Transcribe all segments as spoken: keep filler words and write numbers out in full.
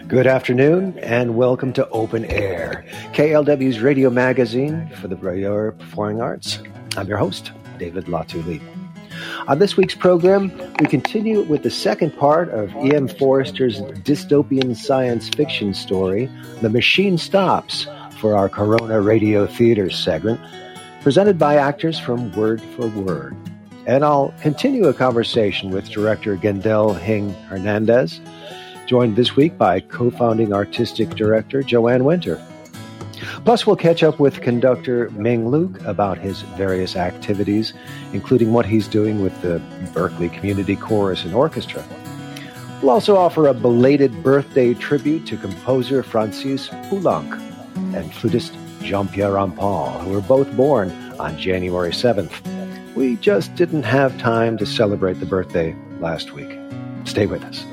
Good afternoon and welcome to Open Air, K L W's radio magazine for the Breuer Performing Arts. I'm your host, David Latulippe. On this week's program, we continue with the second part of E M Forster's dystopian science fiction story, The Machine Stops, for our Corona Radio Theater segment, presented by actors from Word for Word. And I'll continue a conversation with director Gendel Hing Hernandez, joined this week by co-founding artistic director Joanne Winter. Plus, we'll catch up with conductor Ming Luke about his various activities, including what he's doing with the Berkeley Community Chorus and Orchestra. We'll also offer a belated birthday tribute to composer Francis Poulenc and flutist Jean-Pierre Rampal, who were both born on January seventh. We just didn't have time to celebrate the birthday last week. Stay with us.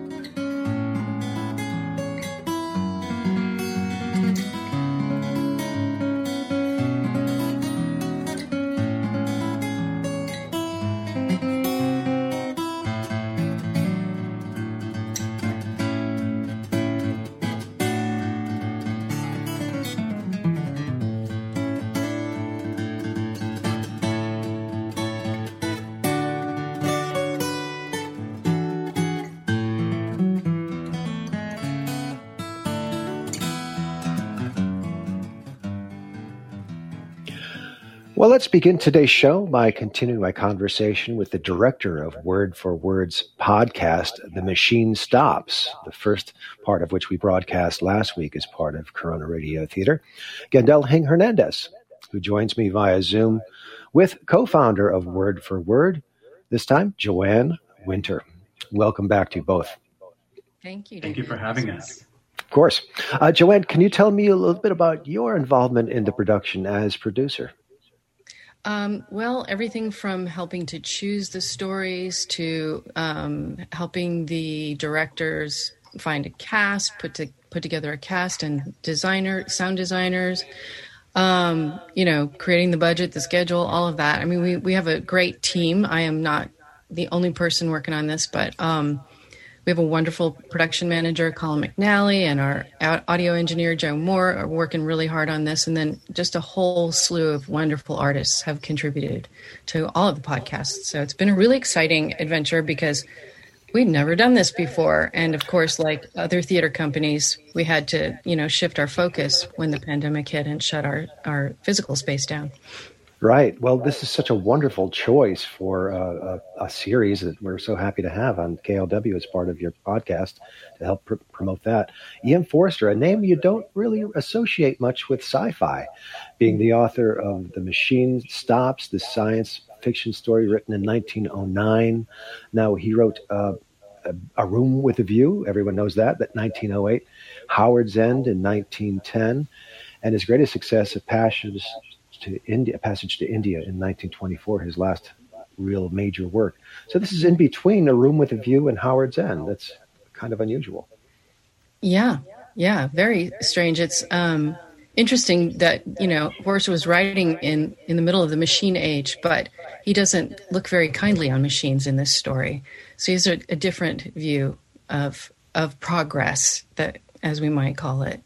Well, let's begin today's show by continuing my conversation with the director of Word for Word's podcast, The Machine Stops, the first part of which we broadcast last week as part of Corona Radio Theater, Gendel Hing Hernandez, who joins me via Zoom with co-founder of Word for Word, this time Joanne Winter. Welcome back to you both. Thank you. Thank you for having us. Of course. Uh, Joanne, can you tell me a little bit about your involvement in the production as producer? Um, well, everything from helping to choose the stories to um, helping the directors find a cast, put to put together a cast and designer, sound designers, um, you know, creating the budget, the schedule, all of that. I mean, we, we have a great team. I am not the only person working on this, but um, we have a wonderful production manager, Colin McNally, and our audio engineer, Joe Moore, are working really hard on this. And then just a whole slew of wonderful artists have contributed to all of the podcasts. So it's been a really exciting adventure because we'd never done this before. And of course, like other theater companies, we had to, you know, shift our focus when the pandemic hit and shut our, our physical space down. Right. Well, this is such a wonderful choice for uh, a, a series that we're so happy to have on K L W as part of your podcast to help pr- promote that. E M Forster, a name you don't really associate much with sci-fi, being the author of The Machine Stops, the science fiction story written in nineteen oh nine. Now, he wrote uh, a, a Room with a View. Everyone knows that, that nineteen oh eight. Howard's End in nineteen ten. And his greatest success, A Passage to India, Passage to India in nineteen twenty-four, his last real major work. So this is in between A Room with a View and Howard's End. That's kind of unusual. Yeah, yeah, very strange. It's um, interesting that, you know, Forster was writing in, in the middle of the machine age, but he doesn't look very kindly on machines in this story. So he has a, a different view of of progress, that, as we might call it.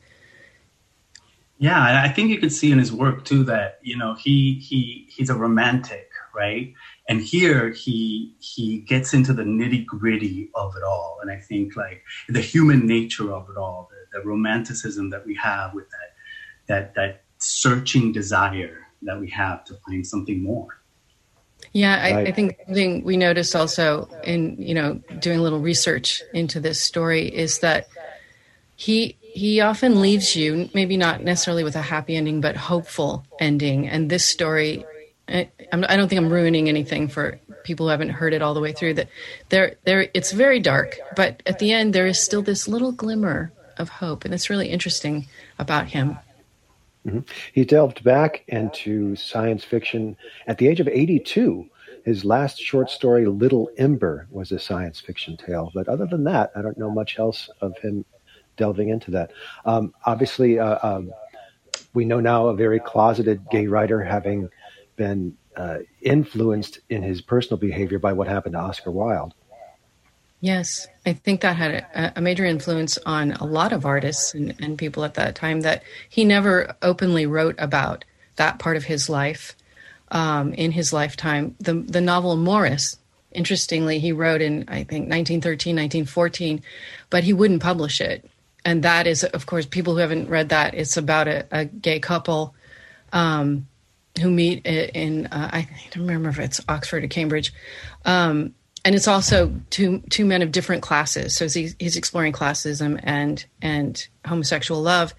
Yeah, I think you can see in his work too that, you know, he he he's a romantic, right? And here he he gets into the nitty gritty of it all, and I think like the human nature of it all, the, the romanticism that we have with that that that searching desire that we have to find something more. Yeah, I, I think the thing we noticed also in, you know, doing a little research into this story is that he. He often leaves you, maybe not necessarily with a happy ending, but hopeful ending. And this story, I, I don't think I'm ruining anything for people who haven't heard it all the way through. That there, there, it's very dark, but at the end there is still this little glimmer of hope, and it's really interesting about him. Mm-hmm. He delved back into science fiction at the age of eighty-two. His last short story, Little Ember, was a science fiction tale. But other than that, I don't know much else of him delving into that. Um, obviously, uh, um, we know now a very closeted gay writer, having been uh, influenced in his personal behavior by what happened to Oscar Wilde. Yes, I think that had a, a major influence on a lot of artists and, and people at that time, that he never openly wrote about that part of his life um, in his lifetime. The, the novel Morris, interestingly, he wrote in, I think, nineteen thirteen, nineteen fourteen, but he wouldn't publish it. And that is, of course, people who haven't read that, it's about a, a gay couple um, who meet in, uh, I don't remember if it's Oxford or Cambridge. Um, and it's also two two men of different classes. So he's, he's exploring classism and and homosexual love.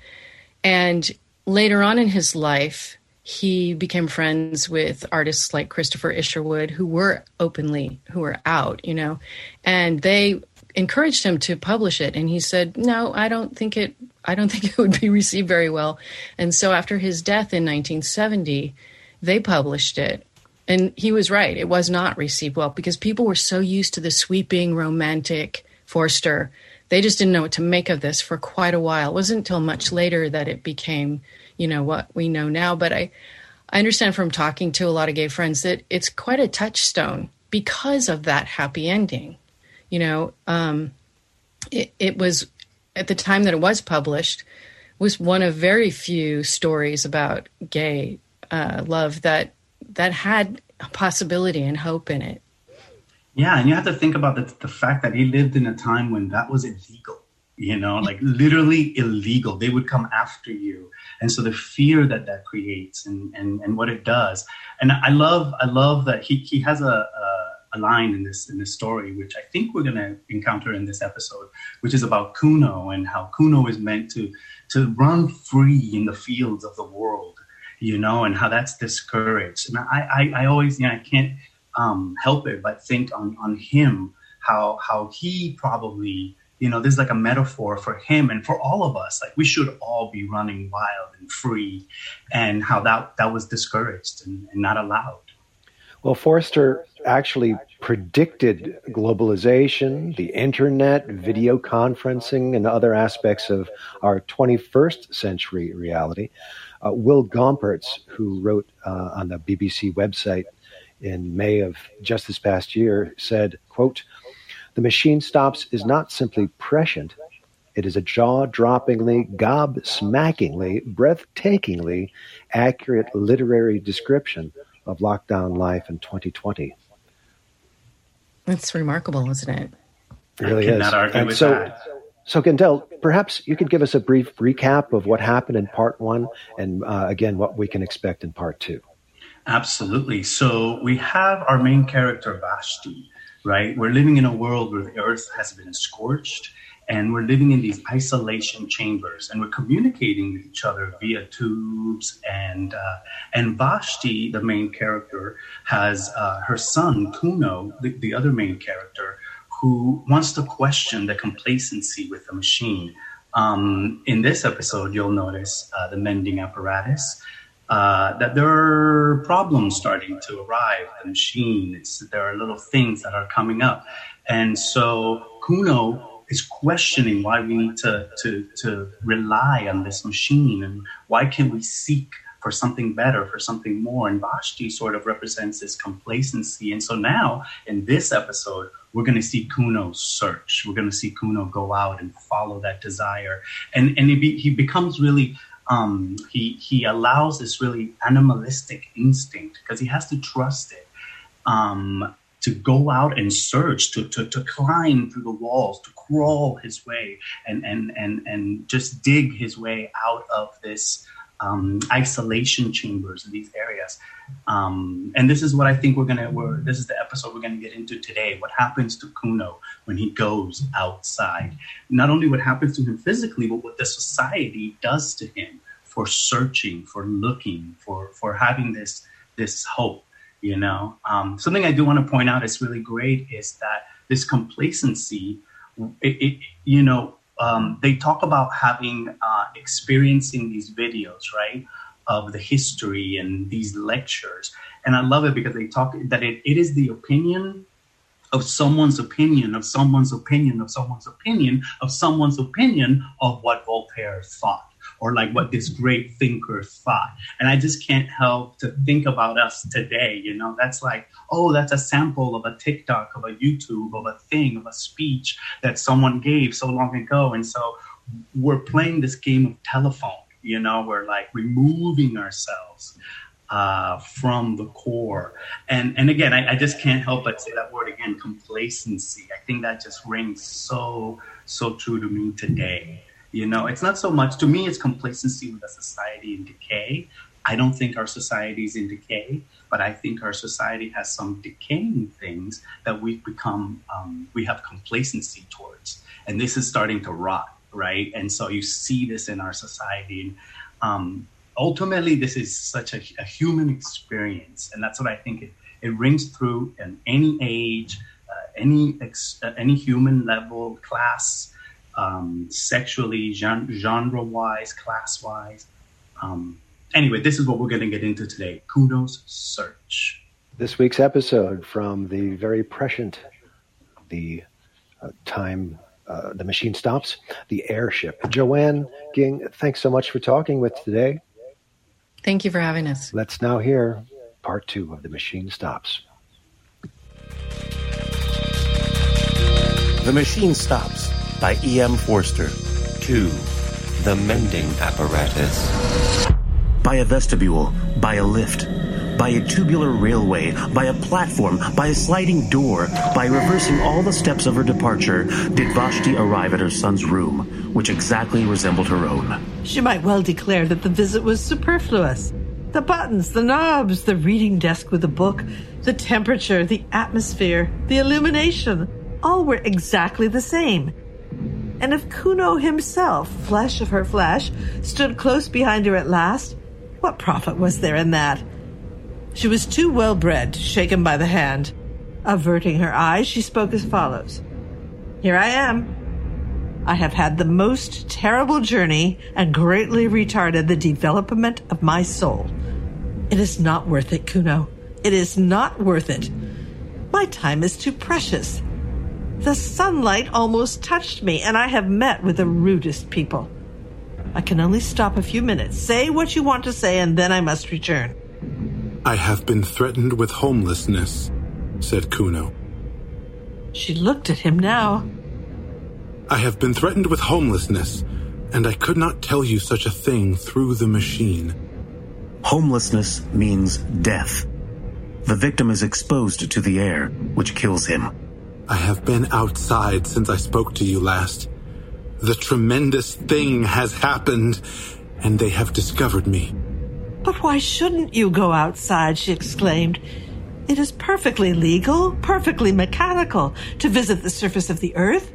And later on in his life, he became friends with artists like Christopher Isherwood, who were openly, who were out, you know, and they encouraged him to publish it. And he said, no, I don't think it, I don't think it would be received very well. And so after his death in nineteen seventy, they published it. And he was right. It was not received well because people were so used to the sweeping, romantic Forster. They just didn't know what to make of this for quite a while. It wasn't until much later that it became, you know, what we know now. But I, I understand from talking to a lot of gay friends that it's quite a touchstone because of that happy ending. You know, um, it, it was, at the time that it was published, was one of very few stories about gay uh, love that that had a possibility and hope in it. Yeah, and you have to think about the, the fact that he lived in a time when that was illegal, you know, like literally illegal. They would come after you. And so the fear that that creates and, and, and what it does. And I love I love that he, he has a, a, a line in this in this story, which I think we're going to encounter in this episode, which is about Kuno and how Kuno is meant to to run free in the fields of the world, you know, and how that's discouraged. And I, I, I always, you know, I can't um, help it but think on, on him, how how he probably, you know, this is like a metaphor for him and for all of us. Like we should all be running wild and free, and how that, that was discouraged and, and not allowed. Well, Forster actually predicted globalization, the internet, video conferencing, and other aspects of our twenty-first century reality. Uh, Will Gompertz, who wrote uh, on the B B C website in May of just this past year, said, quote, "The machine stops is not simply prescient. It is a jaw-droppingly, gob-smackingly, breathtakingly accurate literary description of lockdown life in twenty twenty. It's remarkable, isn't it? It really I is. cannot argue and with so, that. So, Gendel, perhaps you could give us a brief recap of what happened in part one and, uh, again, what we can expect in part two. Absolutely. So we have our main character, Vashti, right? We're living in a world where the earth has been scorched, and we're living in these isolation chambers, and we're communicating with each other via tubes. And uh, and Vashti, the main character, has uh, her son, Kuno, the, the other main character, who wants to question the complacency with the machine. Um, in this episode, you'll notice uh, the mending apparatus, uh, that there are problems starting to arrive. The machine, it's, there are little things that are coming up. And so Kuno is questioning why we need to, to, to rely on this machine, and why can't we seek for something better, for something more. And Vashti sort of represents this complacency. And so now in this episode, we're going to see Kuno search. We're going to see Kuno go out and follow that desire. And and he, be, he becomes really, um, he, he allows this really animalistic instinct, because he has to trust it, um, to go out and search, to, to, to climb through the walls, to crawl his way and, and, and, and just dig his way out of this Um, isolation chambers in these areas. Um, and this is what I think we're going to, we're, this is the episode we're going to get into today. What happens to Kuno when he goes outside? Not only what happens to him physically, but what the society does to him for searching, for looking, for, for having this, this hope, you know. Um, something I do want to point out is really great is that this complacency, it, it, you know, Um, they talk about having, uh, experiencing these videos, right, of the history and these lectures. And I love it because they talk that it, it is the opinion of someone's opinion, of someone's opinion, of someone's opinion, of someone's opinion of what Voltaire thought. or like what this great thinker thought. And I just can't help to think about us today. You know, that's like, oh, that's a sample of a TikTok, of a YouTube, of a thing, of a speech that someone gave so long ago. And so we're playing this game of telephone, you know, we're like removing ourselves uh, from the core. And and again, I, I just can't help but say that word again, complacency. I think that just rings so, so true to me today. You know, it's not so much, to me, it's complacency with a society in decay. I don't think our society is in decay, but I think our society has some decaying things that we've become, um, we have complacency towards. And this is starting to rot, right? And so you see this in our society. And um, ultimately, this is such a, a human experience. And that's what I think it, it rings through in any age, uh, any ex, uh, any human level, class, um, sexually, gen- genre-wise, class-wise. Um, Anyway, this is what we're going to get into today. Kuno's Search. This week's episode from the very prescient, the uh, time uh, the machine stops, the airship. Joanne Ging, thanks so much for talking with today. Thank you for having us. Let's now hear part two of The Machine Stops. The Machine Stops by E M Forster. Two, The Mending Apparatus. By a vestibule, by a lift, by a tubular railway, by a platform, by a sliding door, by reversing all the steps of her departure, did Vashti arrive at her son's room, which exactly resembled her own. She might well declare that the visit was superfluous. The buttons, the knobs, the reading desk with a book, the temperature, the atmosphere, the illumination, all were exactly the same. And if Kuno himself, flesh of her flesh, stood close behind her at last, what profit was there in that? She was too well-bred to shake him by the hand. Averting her eyes, she spoke as follows. Here I am. I have had the most terrible journey and greatly retarded the development of my soul. It is not worth it, Kuno. It is not worth it. My time is too precious. The sunlight almost touched me, and I have met with the rudest people. I can only stop a few minutes. Say what you want to say, and then I must return. I have been threatened with homelessness, said Kuno. She looked at him now. I have been threatened with homelessness, and I could not tell you such a thing through the machine. Homelessness means death. The victim is exposed to the air, which kills him. I have been outside since I spoke to you last. The tremendous thing has happened, and they have discovered me. But why shouldn't you go outside, she exclaimed. It is perfectly legal, perfectly mechanical to visit the surface of the earth.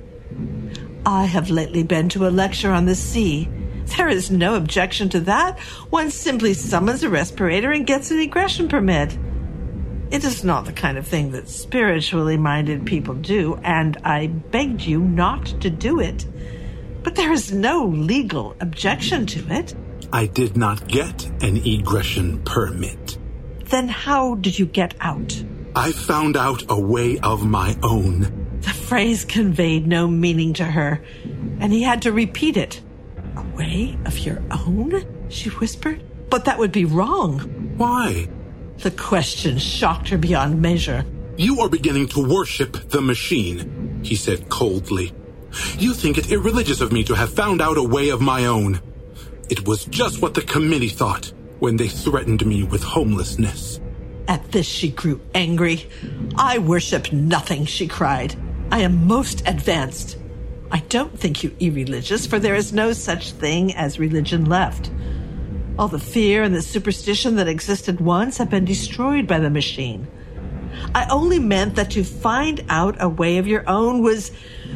I have lately been to a lecture on the sea. There is no objection to that. One simply summons a respirator and gets an egression permit. It is not the kind of thing that spiritually minded people do, and I begged you not to do it. But there is no legal objection to it. I did not get an egression permit. Then how did you get out? I found out a way of my own. The phrase conveyed no meaning to her, and he had to repeat it. A way of your own? She whispered. But that would be wrong. Why? The question shocked her beyond measure. You are beginning to worship the machine, he said coldly. You think it irreligious of me to have found out a way of my own. It was just what the committee thought when they threatened me with homelessness. At this she grew angry. I worship nothing, she cried. I am most advanced. I don't think you irreligious, for there is no such thing as religion left. All the fear and the superstition that existed once have been destroyed by the machine. I only meant that to find out a way of your own was...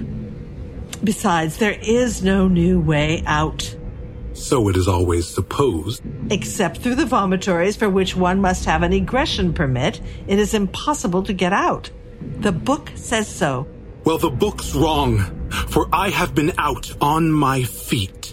Besides, there is no new way out. So it is always supposed. Except through the vomitories, for which one must have an egression permit, it is impossible to get out. The book says so. Well, the book's wrong, for I have been out on my feet.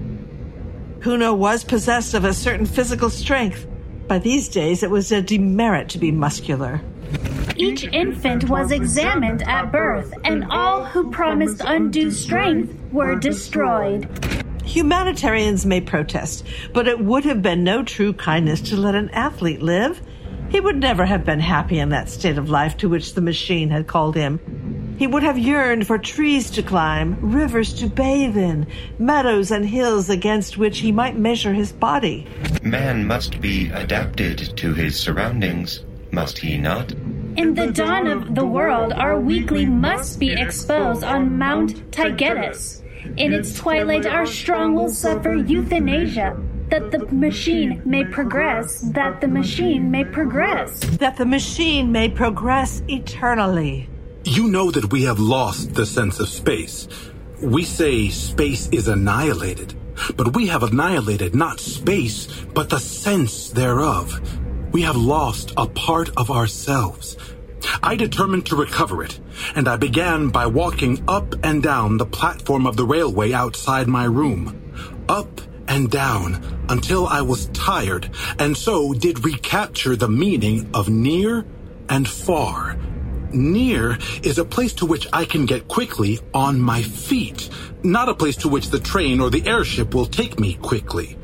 Kuno was possessed of a certain physical strength. By these days, it was a demerit to be muscular. Each infant was examined at birth, and all who promised undue strength were destroyed. Humanitarians may protest, but it would have been no true kindness to let an athlete live. He would never have been happy in that state of life to which the machine had called him. He would have yearned for trees to climb, rivers to bathe in, meadows and hills against which he might measure his body. Man must be adapted to his surroundings, must he not? In the dawn of the world, our weekly must be exposed on Mount Taygetus. In its twilight, our strong will suffer euthanasia, that the machine may progress, that the machine may progress. That the machine may progress eternally. You know that we have lost the sense of space. We say space is annihilated, but we have annihilated not space, but the sense thereof. We have lost a part of ourselves. I determined to recover it, and I began by walking up and down the platform of the railway outside my room. Up and down until I was tired, and so did recapture the meaning of near and far. Near is a place to which I can get quickly on my feet, not a place to which the train or the airship will take me quickly.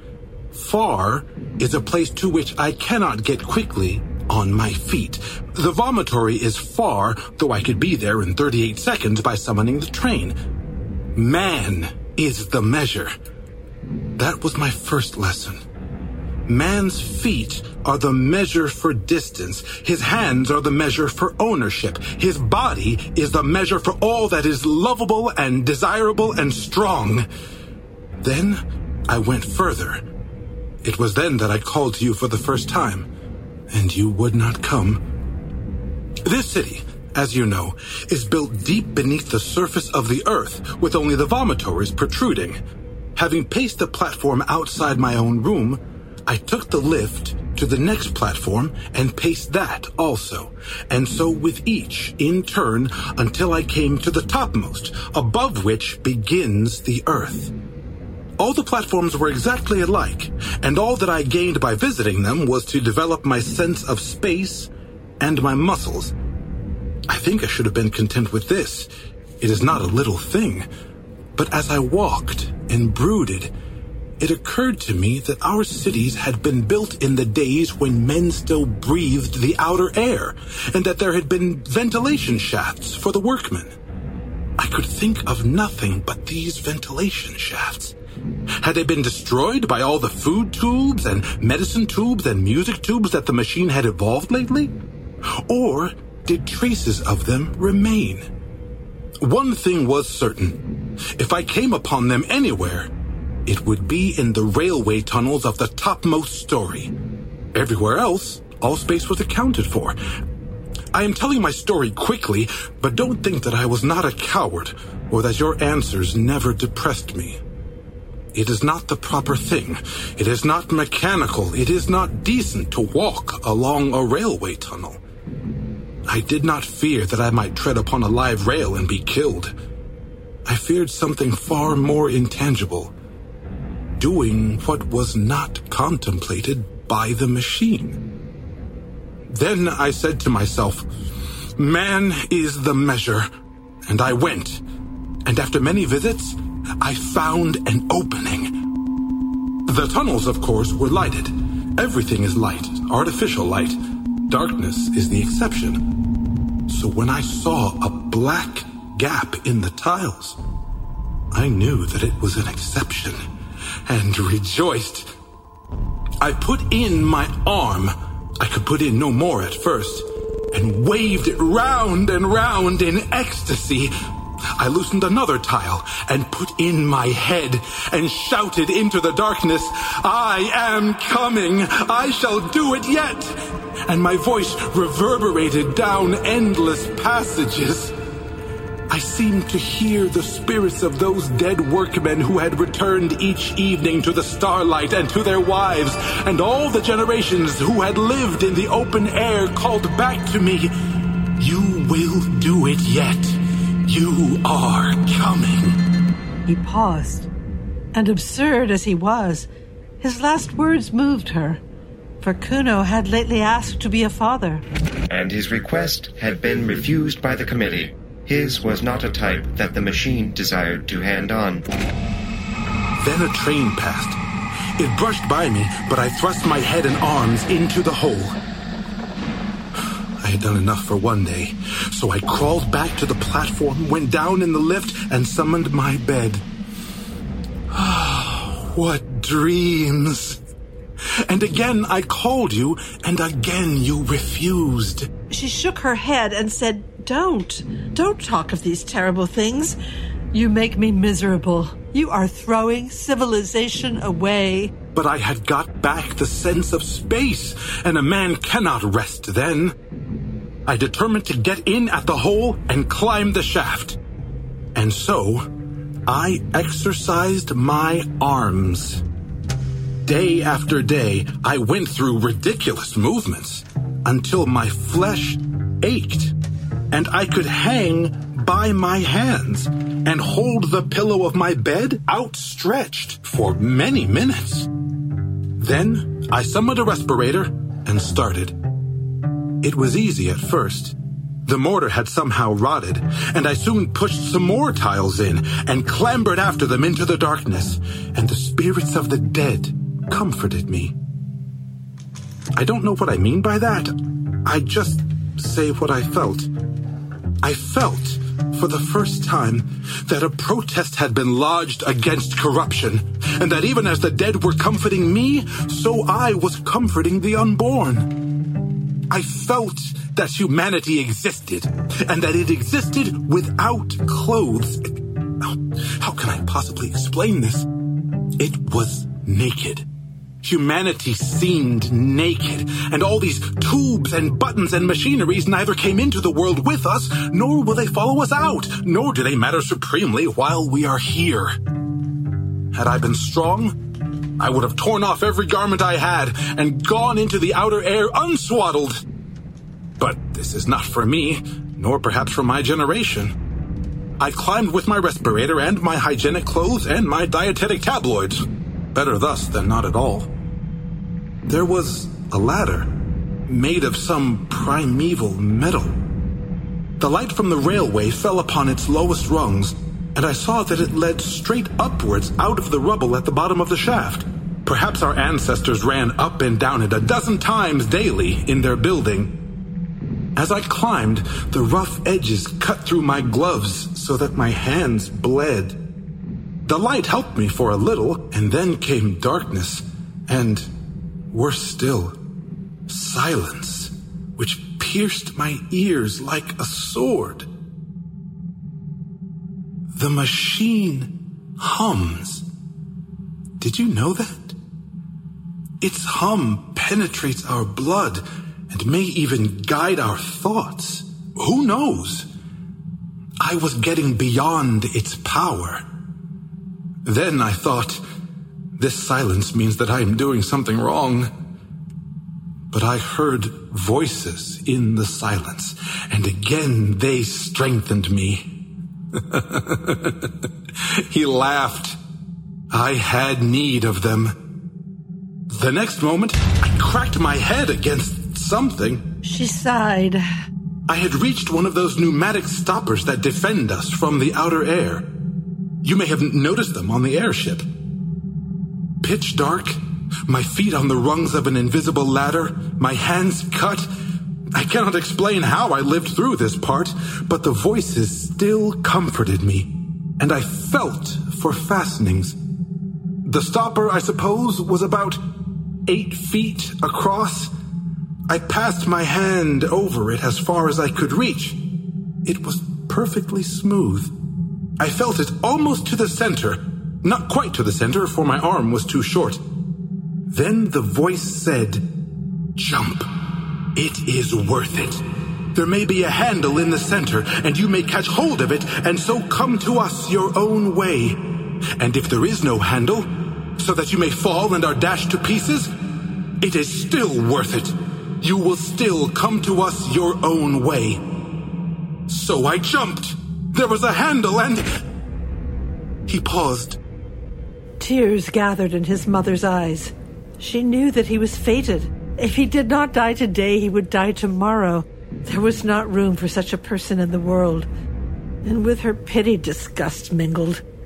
Far is a place to which I cannot get quickly on my feet. The vomitory is far, though I could be there in thirty-eight seconds by summoning the train. Man is the measure. That was my first lesson. Man's feet are the measure for distance. His hands are the measure for ownership. His body is the measure for all that is lovable and desirable and strong. Then I went further. It was then that I called to you for the first time, and you would not come. This city, as you know, is built deep beneath the surface of the earth, with only the vomitories protruding. Having paced the platform outside my own room, I took the lift to the next platform and paced that also, and so with each, in turn, until I came to the topmost, above which begins the earth. All the platforms were exactly alike, and all that I gained by visiting them was to develop my sense of space and my muscles. I think I should have been content with this. It is not a little thing. But as I walked and brooded, it occurred to me that our cities had been built in the days when men still breathed the outer air, and that there had been ventilation shafts for the workmen. I could think of nothing but these ventilation shafts. Had they been destroyed by all the food tubes and medicine tubes and music tubes that the machine had evolved lately? Or did traces of them remain? One thing was certain. If I came upon them anywhere, it would be in the railway tunnels of the topmost story. Everywhere else, all space was accounted for. I am telling my story quickly, but don't think that I was not a coward, or that your answers never depressed me. It is not the proper thing. It is not mechanical. It is not decent to walk along a railway tunnel. I did not fear that I might tread upon a live rail and be killed. I feared something far more intangible. Doing what was not contemplated by the machine. Then I said to myself, man is the measure. And I went. And after many visits, I found an opening. The tunnels, of course, were lighted. Everything is light, artificial light. Darkness is the exception. So when I saw a black gap in the tiles, I knew that it was an exception and rejoiced. I put in my arm. I could put in no more at first, and waved it round and round in ecstasy. I loosened another tile and put in my head and shouted into the darkness, I am coming, I shall do it yet. And my voice reverberated down endless passages. I seemed to hear the spirits of those dead workmen who had returned each evening to the starlight and to their wives, and all the generations who had lived in the open air called back to me, you will do it yet. You are coming. He paused, and absurd as he was, his last words moved her, for Kuno had lately asked to be a father. And his request had been refused by the committee. His was not a type that the machine desired to hand on. Then a train passed. It brushed by me, but I thrust my head and arms into the hole. I had done enough for one day, so I crawled back to the platform, went down in the lift, and summoned my bed. What dreams! And again I called you, and again you refused. She shook her head and said, Don't. Don't talk of these terrible things. You make me miserable. You are throwing civilization away. But I had got back the sense of space, and a man cannot rest then. I determined to get in at the hole and climb the shaft. And so, I exercised my arms. Day after day, I went through ridiculous movements until my flesh ached, and I could hang by my hands and hold the pillow of my bed outstretched for many minutes. Then I summoned a respirator and started. It was easy at first. The mortar had somehow rotted, and I soon pushed some more tiles in and clambered after them into the darkness, and the spirits of the dead comforted me. I don't know what I mean by that. I just say what I felt. I felt, for the first time, that a protest had been lodged against corruption, and that even as the dead were comforting me, so I was comforting the unborn. I felt that humanity existed, and that it existed without clothes. How can I possibly explain this? It was naked. Humanity seemed naked, and all these tubes and buttons and machineries neither came into the world with us, nor will they follow us out, nor do they matter supremely while we are here. Had I been strong, I would have torn off every garment I had and gone into the outer air unswaddled. But this is not for me, nor perhaps for my generation. I climbed with my respirator and my hygienic clothes and my dietetic tabloids. Better thus than not at all. There was a ladder made of some primeval metal. The light from the railway fell upon its lowest rungs, and I saw that it led straight upwards out of the rubble at the bottom of the shaft. Perhaps our ancestors ran up and down it a dozen times daily in their building. As I climbed, the rough edges cut through my gloves so that my hands bled. The light helped me for a little, and then came darkness, and, worse still, silence, which pierced my ears like a sword. The machine hums. Did you know that? Its hum penetrates our blood and may even guide our thoughts. Who knows? I was getting beyond its power. Then I thought, this silence means that I am doing something wrong. But I heard voices in the silence, and again they strengthened me. He laughed. I had need of them. The next moment, I cracked my head against something. She sighed. I had reached one of those pneumatic stoppers that defend us from the outer air. You may have noticed them on the airship. Pitch dark, my feet on the rungs of an invisible ladder, my hands cut. I cannot explain how I lived through this part, but the voices still comforted me, and I felt for fastenings. The stopper, I suppose, was about eight feet across. I passed my hand over it as far as I could reach. It was perfectly smooth. I felt it almost to the center. Not quite to the center, for my arm was too short. Then the voice said, "Jump. It is worth it. There may be a handle in the center, and you may catch hold of it, and so come to us your own way. And if there is no handle, so that you may fall and are dashed to pieces, it is still worth it. You will still come to us your own way." So I jumped. There was a handle, and... He paused. Tears gathered in his mother's eyes. She knew that he was fated. If he did not die today, he would die tomorrow. There was not room for such a person in the world. And with her pity, disgust mingled.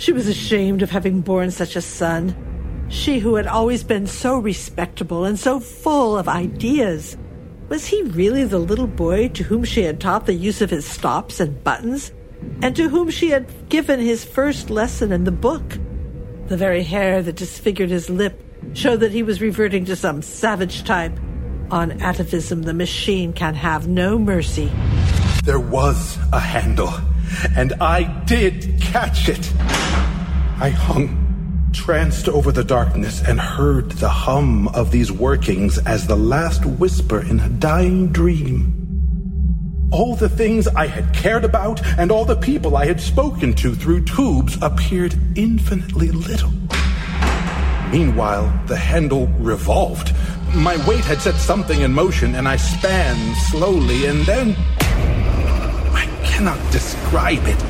She was ashamed of having borne such a son. She who had always been so respectable and so full of ideas. Was he really the little boy to whom she had taught the use of his stops and buttons, and to whom she had given his first lesson in the book? The very hair that disfigured his lip showed that he was reverting to some savage type. On atavism, the machine can have no mercy. There was a handle, and I did catch it. I hung, tranced over the darkness, and heard the hum of these workings as the last whisper in a dying dream. All the things I had cared about and all the people I had spoken to through tubes appeared infinitely little. Meanwhile, the handle revolved. My weight had set something in motion, and I span slowly, and then... I cannot describe it.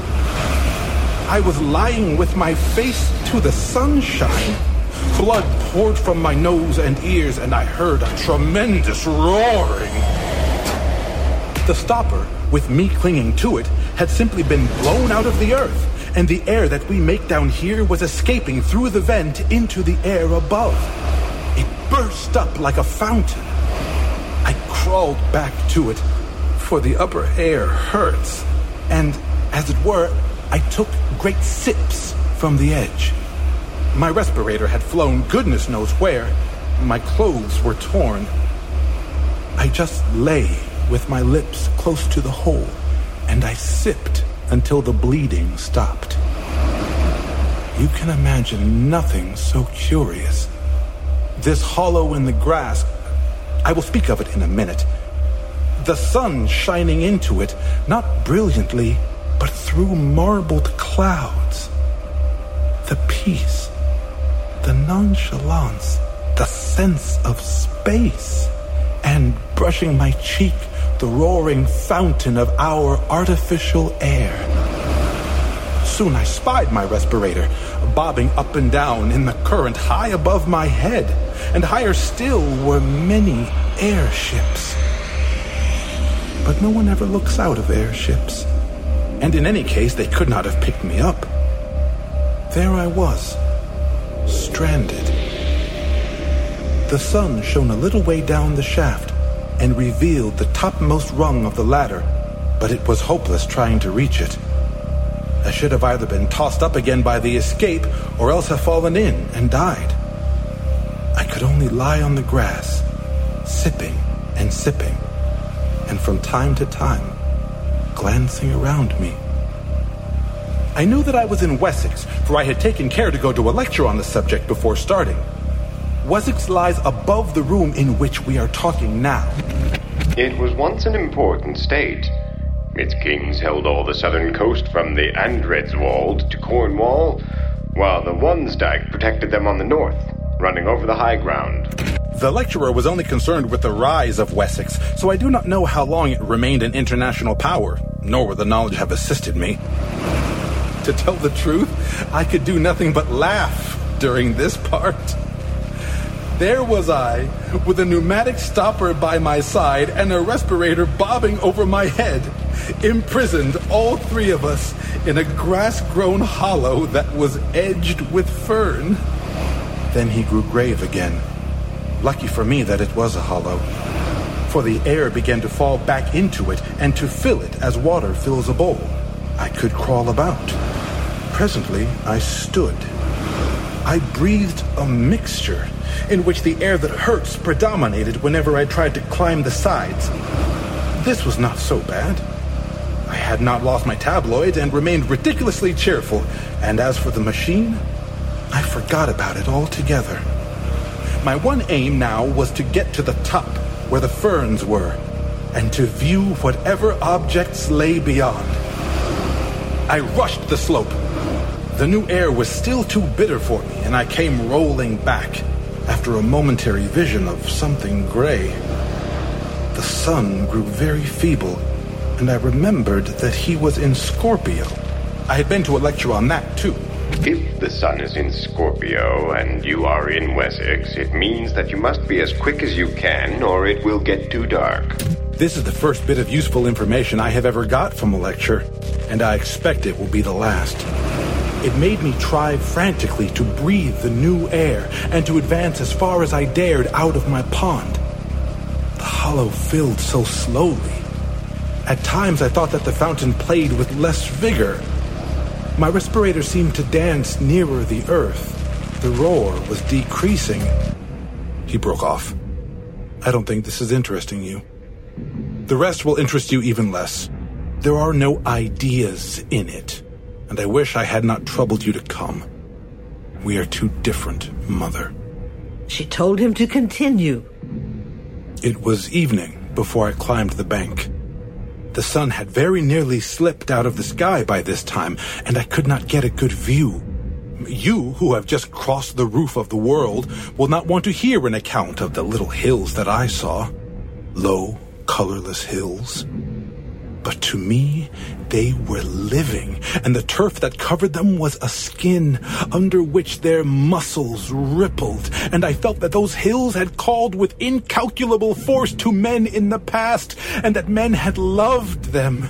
I was lying with my face to the sunshine. Blood poured from my nose and ears, and I heard a tremendous roaring. The stopper, with me clinging to it, had simply been blown out of the earth, and the air that we make down here was escaping through the vent into the air above. It burst up like a fountain. I crawled back to it, for the upper air hurts, and, as it were, I took great sips from the edge. My respirator had flown goodness knows where. My clothes were torn. I just lay with my lips close to the hole, and I sipped until the bleeding stopped. You can imagine nothing so curious. This hollow in the grass, I will speak of it in a minute. The sun shining into it, not brilliantly, but through marbled clouds. The peace, the nonchalance, the sense of space, and brushing my cheek, the roaring fountain of our artificial air. Soon I spied my respirator, bobbing up and down in the current high above my head, and higher still were many airships. But no one ever looks out of airships, and in any case they could not have picked me up. There I was, stranded. The sun shone a little way down the shaft and revealed the topmost rung of the ladder, but it was hopeless trying to reach it. I should have either been tossed up again by the escape or else have fallen in and died. I could only lie on the grass, sipping and sipping, and from time to time, glancing around me. I knew that I was in Wessex, for I had taken care to go to a lecture on the subject before starting. Wessex lies above the room in which we are talking now. It was once an important state. Its kings held all the southern coast from the Andredswald to Cornwall, while the Wansdyke protected them on the north, running over the high ground. The lecturer was only concerned with the rise of Wessex, so I do not know how long it remained an international power, nor would the knowledge have assisted me. To tell the truth, I could do nothing but laugh during this part. There was I, with a pneumatic stopper by my side and a respirator bobbing over my head, imprisoned, all three of us, in a grass-grown hollow that was edged with fern. Then he grew grave again. Lucky for me that it was a hollow, for the air began to fall back into it and to fill it as water fills a bowl. I could crawl about. Presently, I stood. I breathed a mixture in which the air that hurts predominated whenever I tried to climb the sides. This was not so bad. I had not lost my tabloids and remained ridiculously cheerful, and as for the machine, I forgot about it altogether. My one aim now was to get to the top, where the ferns were, and to view whatever objects lay beyond. I rushed the slope. The new air was still too bitter for me, and I came rolling back, after a momentary vision of something gray. The sun grew very feeble, and I remembered that he was in Scorpio. I had been to a lecture on that, too. If the sun is in Scorpio and you are in Wessex, it means that you must be as quick as you can, or it will get too dark. This is the first bit of useful information I have ever got from a lecture, and I expect it will be the last. It made me try frantically to breathe the new air and to advance as far as I dared out of my pond. The hollow filled so slowly. At times I thought that the fountain played with less vigor. My respirator seemed to dance nearer the earth. The roar was decreasing. He broke off. I don't think this is interesting you. The rest will interest you even less. There are no ideas in it, and I wish I had not troubled you to come. We are too different, Mother. She told him to continue. It was evening before I climbed the bank. The sun had very nearly slipped out of the sky by this time, and I could not get a good view. You, who have just crossed the roof of the world, will not want to hear an account of the little hills that I saw. Low, colorless hills. But to me, they were living, and the turf that covered them was a skin under which their muscles rippled, and I felt that those hills had called with incalculable force to men in the past, and that men had loved them.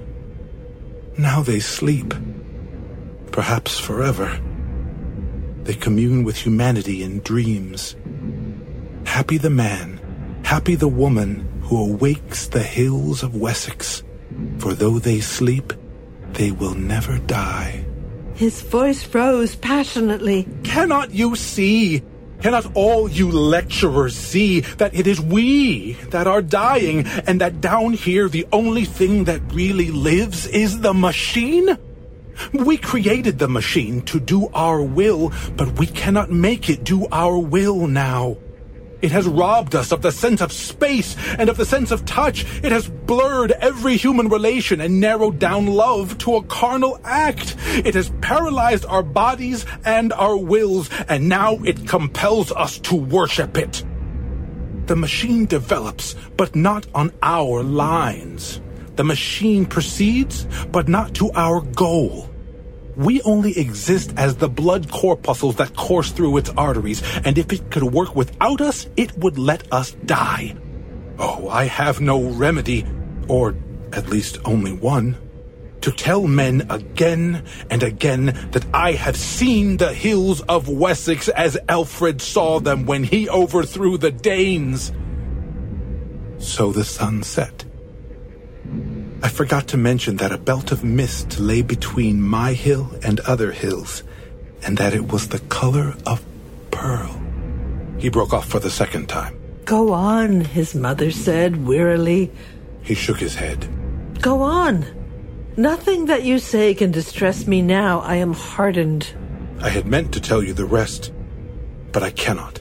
Now they sleep, perhaps forever. They commune with humanity in dreams. Happy the man, happy the woman who awakes the hills of Wessex. For though they sleep, they will never die. His voice rose passionately. Cannot you see? Cannot all you lecturers see that it is we that are dying, and that down here the only thing that really lives is the machine? We created the machine to do our will, but we cannot make it do our will now. It has robbed us of the sense of space and of the sense of touch. It has blurred every human relation and narrowed down love to a carnal act. It has paralyzed our bodies and our wills, and now it compels us to worship it. The machine develops, but not on our lines. The machine proceeds, but not to our goal. We only exist as the blood corpuscles that course through its arteries, and if it could work without us, it would let us die. Oh, I have no remedy, or at least only one, to tell men again and again that I have seen the hills of Wessex as Alfred saw them when he overthrew the Danes. So the sun set. I forgot to mention that a belt of mist lay between my hill and other hills, and that it was the color of pearl. He broke off for the second time. Go on, his mother said wearily. He shook his head. Go on. Nothing that you say can distress me now. I am hardened. I had meant to tell you the rest, but I cannot.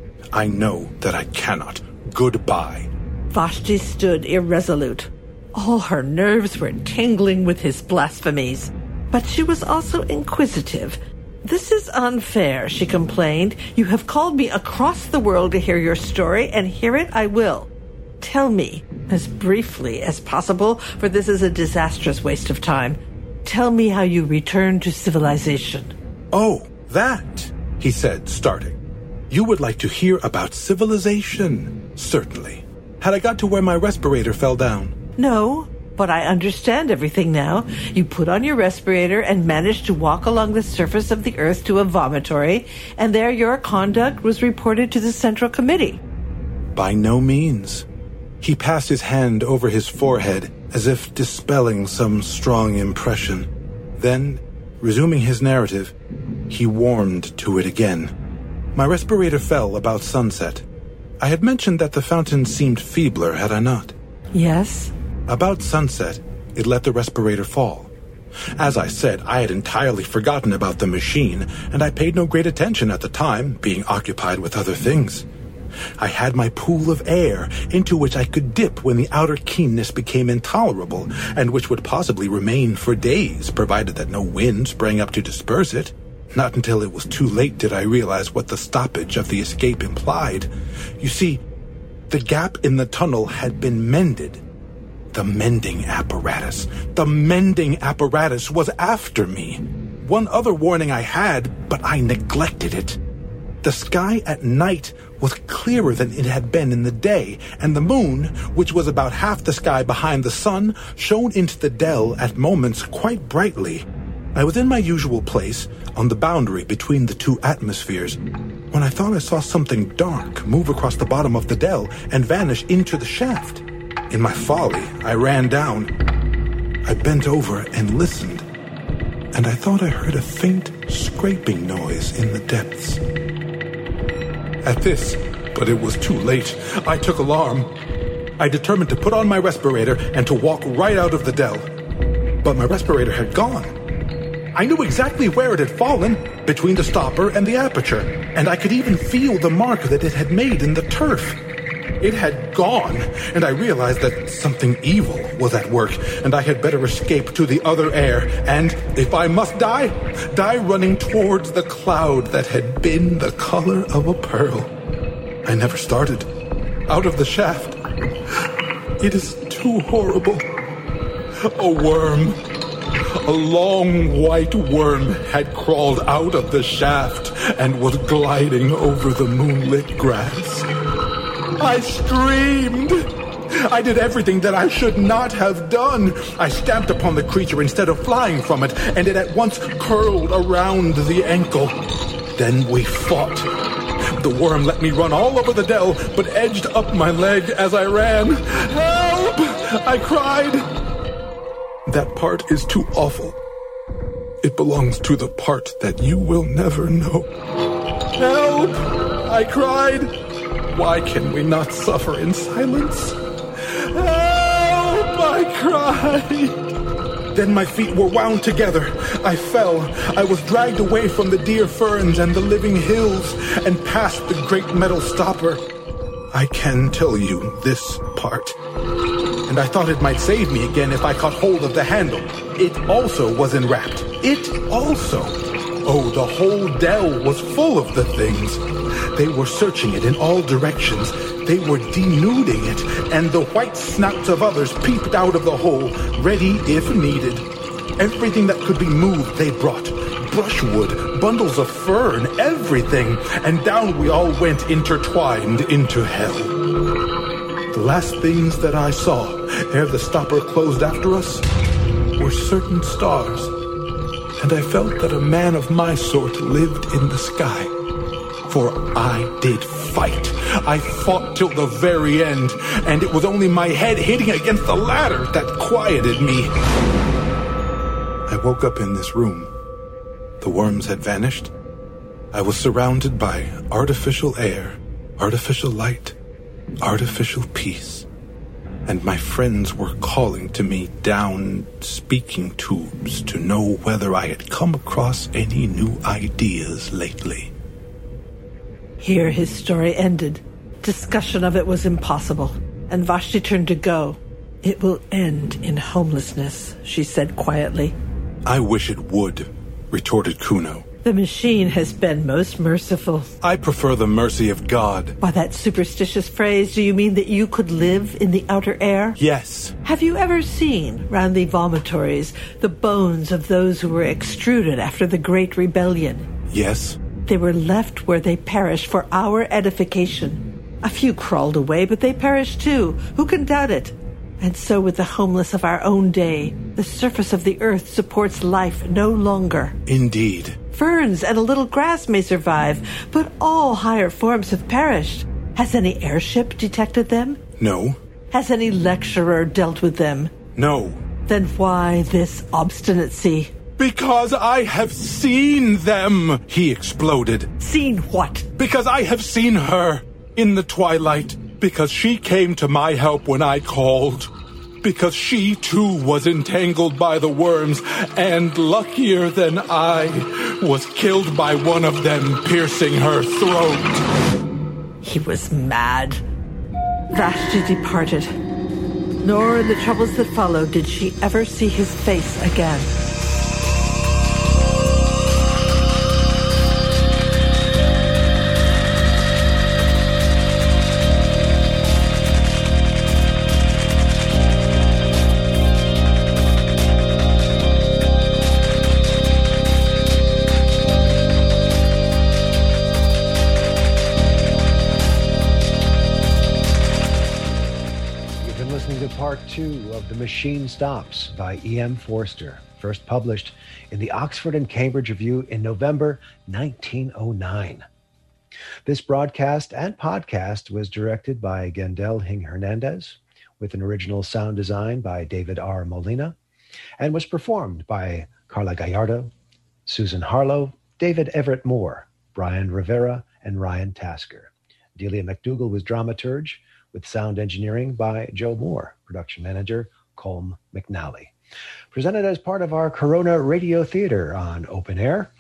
I know that I cannot. Goodbye. Vashti stood irresolute. All her nerves were tingling with his blasphemies. But she was also inquisitive. This is unfair, she complained. You have called me across the world to hear your story, and hear it I will. Tell me, as briefly as possible, for this is a disastrous waste of time. Tell me how you returned to civilization. Oh, that, he said, starting. You would like to hear about civilization? Certainly. Had I got to where my respirator fell down? No, but I understand everything now. You put on your respirator and managed to walk along the surface of the earth to a vomitory, and there your conduct was reported to the Central Committee. By no means. He passed his hand over his forehead as if dispelling some strong impression. Then, resuming his narrative, he warmed to it again. My respirator fell about sunset. I had mentioned that the fountain seemed feebler, had I not? Yes. About sunset, it let the respirator fall. As I said, I had entirely forgotten about the machine, and I paid no great attention at the time, being occupied with other things. I had my pool of air, into which I could dip when the outer keenness became intolerable, and which would possibly remain for days, provided that no wind sprang up to disperse it. Not until it was too late did I realize what the stoppage of the escape implied. You see, the gap in the tunnel had been mended. The mending apparatus. The mending apparatus was after me. One other warning I had, but I neglected it. The sky at night was clearer than it had been in the day, and the moon, which was about half the sky behind the sun, shone into the dell at moments quite brightly. I was in my usual place, on the boundary between the two atmospheres, when I thought I saw something dark move across the bottom of the dell and vanish into the shaft. In my folly, I ran down. I bent over and listened, and I thought I heard a faint scraping noise in the depths. At this, but it was too late, I took alarm. I determined to put on my respirator and to walk right out of the dell. But my respirator had gone. I knew exactly where it had fallen, between the stopper and the aperture, and I could even feel the mark that it had made in the turf. It had gone, and I realized that something evil was at work, and I had better escape to the other air, and, if I must die, die running towards the cloud that had been the color of a pearl. I never started. Out of the shaft. It is too horrible. A worm. A long white worm had crawled out of the shaft and was gliding over the moonlit grass. I screamed. I did everything that I should not have done. I stamped upon the creature instead of flying from it, and it at once curled around the ankle. Then we fought. The worm let me run all over the dell, but edged up my leg as I ran. Help! I cried. That part is too awful. It belongs to the part that you will never know. Help! I cried. Why can we not suffer in silence? Help! I cried. Then my feet were wound together. I fell. I was dragged away from the dear ferns and the living hills and past the great metal stopper. I can tell you this part. And I thought it might save me again if I caught hold of the handle. It also was enwrapped. It also. Oh, the whole dell was full of the things. They were searching it in all directions. They were denuding it, and the white snouts of others peeped out of the hole, ready if needed. Everything that could be moved they brought. Brushwood, bundles of fern, everything. And down we all went intertwined into hell. The last things that I saw, ere the stopper closed after us, were certain stars. And I felt that a man of my sort lived in the sky. For I did fight. I fought till the very end, and it was only my head hitting against the ladder that quieted me. I woke up in this room. The worms had vanished. I was surrounded by artificial air, artificial light, artificial peace. And my friends were calling to me down speaking tubes to know whether I had come across any new ideas lately. Here his story ended. Discussion of it was impossible, and Vashti turned to go. It will end in homelessness, she said quietly. I wish it would, retorted Kuno. The machine has been most merciful. I prefer the mercy of God. By that superstitious phrase, do you mean that you could live in the outer air? Yes. Have you ever seen, round the vomitories, the bones of those who were extruded after the Great Rebellion? Yes. They were left where they perished for our edification. A few crawled away, but they perished too. Who can doubt it? And so with the homeless of our own day, the surface of the earth supports life no longer. Indeed. Ferns and a little grass may survive, but all higher forms have perished. Has any airship detected them? No. Has any lecturer dealt with them? No. Then why this obstinacy? Because I have seen them, he exploded. Seen what? Because I have seen her in the twilight. Because she came to my help when I called. Because she, too, was entangled by the worms, and luckier than I, was killed by one of them piercing her throat. He was mad. Vashti departed. Nor in the troubles that followed did she ever see his face again. Part two of The Machine Stops by E M Forster. first published in the Oxford and Cambridge Review in November nineteen oh nine. This broadcast and podcast was directed by Gendel Hing Hernandez, with an original sound design by David R. Molina, and was performed by Carla Gallardo, Susan Harlow, David Everett Moore, Brian Rivera, and Ryan Tasker. Delia McDougall was dramaturge, with sound engineering by Joe Moore, production manager Colm McNally. Presented as part of our Corona Radio Theater on Open Air,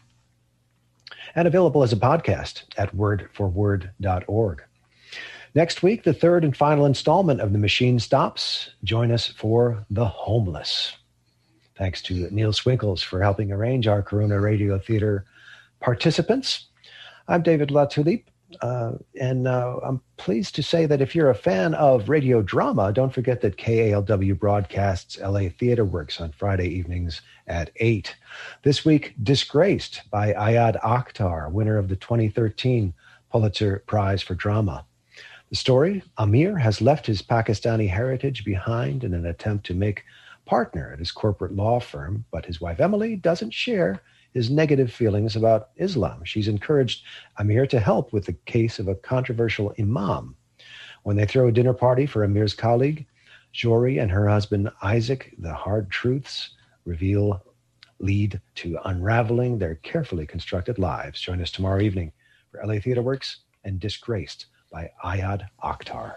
and available as a podcast at word for word dot org. Next week, the third and final installment of The Machine stops. Join us for The Homeless. Thanks to Neil Swinkles for helping arrange our Corona Radio Theater participants. I'm David LaTulippe, uh, and uh, I'm pleased to say that if you're a fan of radio drama, don't forget that K A L W broadcasts L A Theater Works on Friday evenings at eight. This week, Disgraced by Ayad Akhtar, winner of the twenty thirteen Pulitzer Prize for Drama. The story, Amir has left his Pakistani heritage behind in an attempt to make partner at his corporate law firm, but his wife Emily doesn't share his negative feelings about Islam. She's encouraged Amir to help with the case of a controversial imam. When they throw a dinner party for Amir's colleague, Jory and her husband Isaac, the hard truths reveal lead to unraveling their carefully constructed lives. Join us tomorrow evening for L A Theater Works and Disgraced by Ayad Akhtar.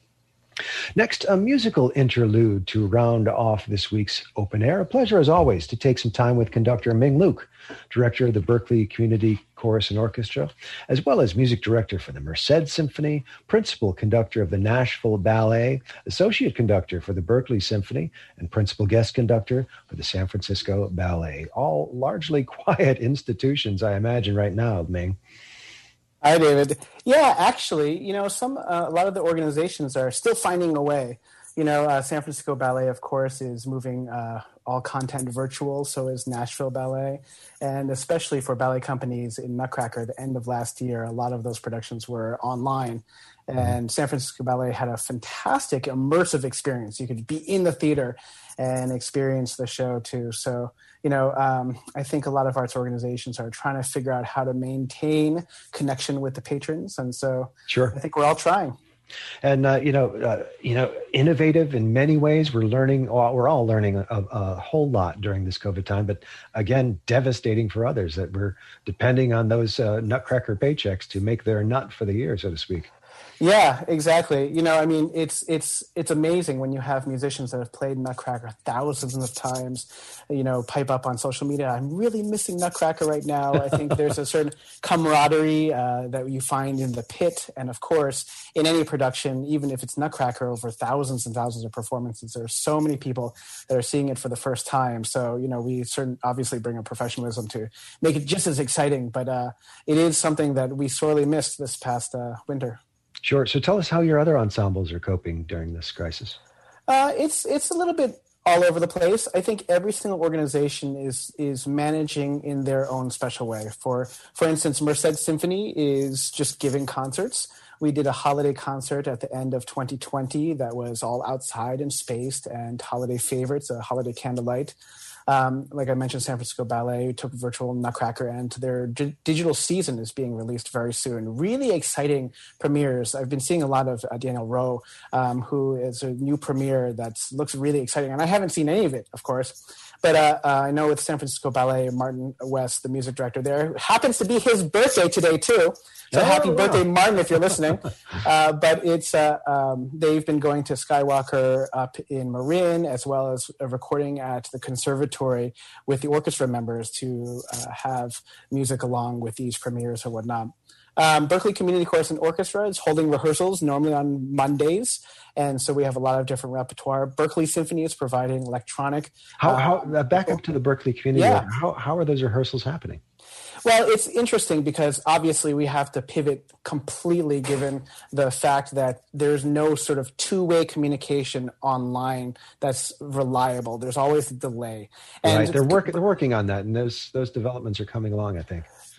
Next, a musical interlude to round off this week's Open Air. A pleasure, as always, to take some time with conductor Ming Luke, director of the Berkeley Community Chorus and Orchestra, as well as music director for the Merced Symphony, principal conductor of the Nashville Ballet, associate conductor for the Berkeley Symphony, and principal guest conductor for the San Francisco Ballet. All largely quiet institutions, I imagine, right now, Ming. Hi, David. Yeah, actually, you know, some uh, a lot of the organizations are still finding a way. You know, uh, San Francisco Ballet, of course, is moving uh, all content virtual. So is Nashville Ballet. And especially for ballet companies in Nutcracker, the end of last year, a lot of those productions were online. And San Francisco Ballet had a fantastic immersive experience. You could be in the theater and experience the show too. So, you know, um, I think a lot of arts organizations are trying to figure out how to maintain connection with the patrons. And so sure. I think we're all trying. And, uh, you know, uh, you know, innovative in many ways. We're learning, we're all learning a, a whole lot during this COVID time, but again, devastating for others that we're depending on those uh, Nutcracker paychecks to make their nut for the year, so to speak. Yeah, exactly. You know, I mean, it's it's it's amazing when you have musicians that have played Nutcracker thousands of times, you know, pipe up on social media. I'm really missing Nutcracker right now. I think there's a certain camaraderie uh, that you find in the pit. And of course, in any production, even if it's Nutcracker over thousands and thousands of performances, there are so many people that are seeing it for the first time. So, you know, we certain obviously bring a professionalism to make it just as exciting. But uh, it is something that we sorely missed this past uh, winter. Sure. So tell us how your other ensembles are coping during this crisis. Uh, it's it's a little bit all over the place. I think every single organization is is managing in their own special way. For for instance, Merced Symphony is just giving concerts. We did a holiday concert at the end of twenty twenty that was all outside and spaced and holiday favorites, a holiday candlelight. Um, like I mentioned, San Francisco Ballet took virtual Nutcracker, and their d- digital season is being released very soon. Really exciting premieres. I've been seeing a lot of uh, Daniel Rowe, um, who is a new premiere that looks really exciting. And I haven't seen any of it, of course. But uh, uh, I know with San Francisco Ballet, Martin West, the music director there, happens to be his birthday today, too. So oh, happy wow. birthday, Martin, if you're listening. uh, but it's uh, um, they've been going to Skywalker up in Marin, as well as a recording at the conservatory with the orchestra members to uh, have music along with these premieres or whatnot. Um, Berkeley Community Chorus and Orchestra is holding rehearsals normally on Mondays, and so we have a lot of different repertoire. Berkeley Symphony is providing electronic. How, uh, how uh, back up to the Berkeley Community. Yeah. How how are those rehearsals happening? Well, it's interesting because obviously we have to pivot completely given the fact that there's no sort of two-way communication online that's reliable. There's always a delay. And right. They're working. They're working on that, and those those developments are coming along, I think.